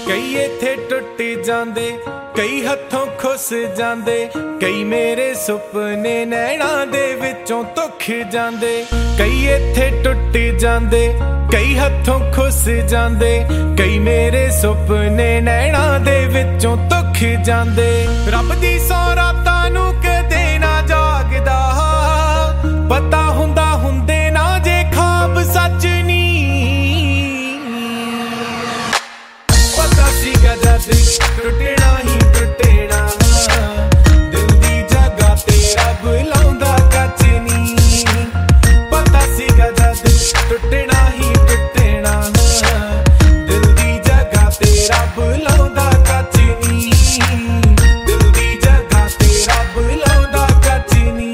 कई इत्थे टुट जांदे, कई हथों खुस जांदे, कई मेरे सुपने नैना दे विचों धुख जांदे। कई इत्थे टुट जांदे, कई हथों खुस जांदे, कई मेरे सुपने नैना दे विचों धुख जांदे। रब दी सौ रातां नूं कदे ना जागदा, पता हुंदा हुंदे ना जे ख्वाब सच नी। पता सीगा जद टुटना ही टुटना, दिल दी जगह तेरा बुलाउंदा कच नी। पता सीगा जद टुटना ही टुटना, दिल दी जगह तेरा बुलाउंदा कच नी। दिल दी जगह तेरा बुलाउंदा कच नी।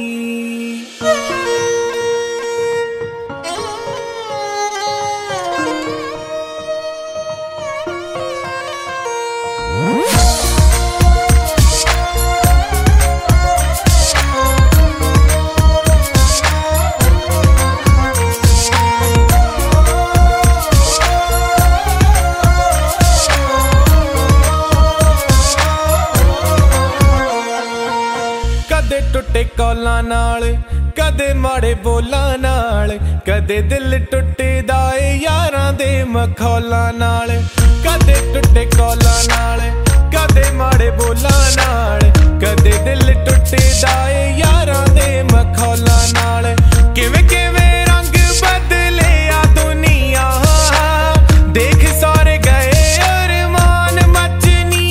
कदे टुटे कौलां नाल, कदे माड़े बोलां नाल, कदे दिल टुटदा ए यारां दे मखौलां नाल। कदे टुटे कौलां नाल, कदे माड़े बोलां नाल, कदे दिल टुटदा ए यारां दे मखौलां नाल। किवें किवें रंग बदले आ दुनिया, देख सारे गए अरमान मचनी।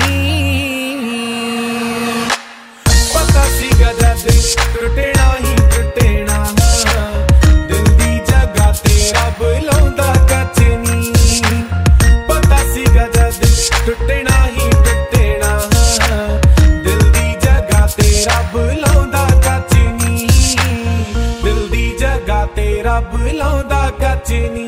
पता सीगा जद टुटना ही टुटना, दिल दी जगह तेरा बुलाउंदा कच नी। पता सीगा जद टुटना ही टुटना, दिल दी जगह तेरा बुलाउंदा कच नी। दिल दी जगह तेरा बुलाउंदा कच नी।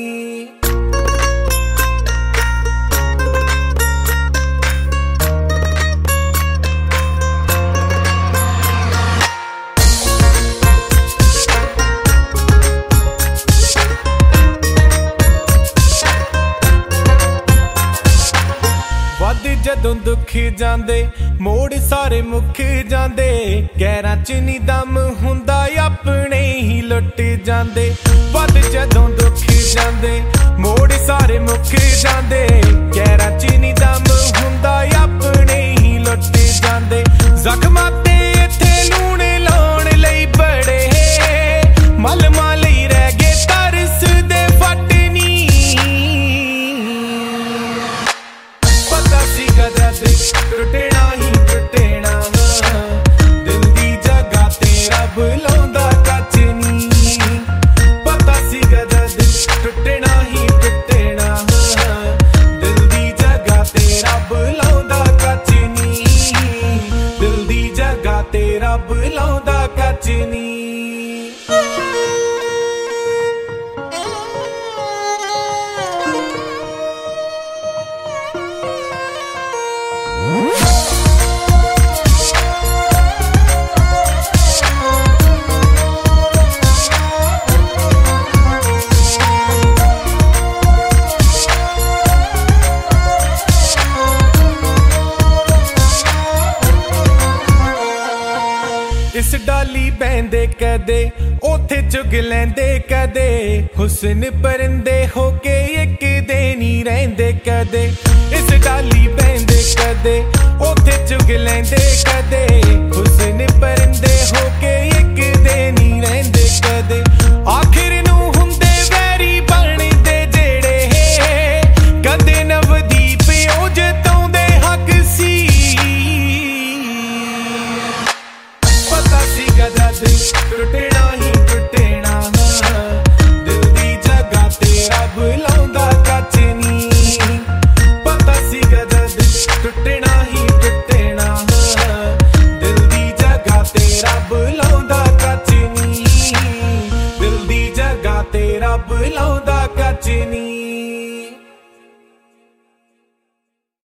वध जदों दुख जांदे, मोड़ सारे मुख जांदे, गैरां च नी दम हुंदा अपने ही लुट जांदे। वध जदों दुख जांदे, मोड़ सारे मुख जांदे, गैरां च नी दम हुंदा अपने ही लुट जांदे। जख्मां ते इत्थे लूण लाउण लई बड़े, मलमां लई रह गए तरस दे फट नी। पता सीगा जद टुटना ही टुटना, दिल दी जगह तेरा बुलाउंदा कच नी। पता सीगा जद टुटना ही टुटना, दिल दी जगह तेरा बुलाउंदा कच नी। दिल दी जगह तेरा बुलाउंदा कच नी। इस डाली बहंदे कदे, ओथे चुग लैंदे कदे, हुस्न परिंदे होके एक दिन ही रहिंदे कदे। इस डाली बहंदे कदे, ओथे चुग लैंदे कदे, हुस्न परिंदे होके एक दिन ही रहिंदे कदे। आखिर नूं हुंदे वैरी बनदे जेड़े, कदे नवदीप ओ जताउंदे हक सी। पता सीगा जद टुटना ही टुटना, दिल दी जगह तेरा बुलाउंदा कच नी। पता सीगा जद टुटना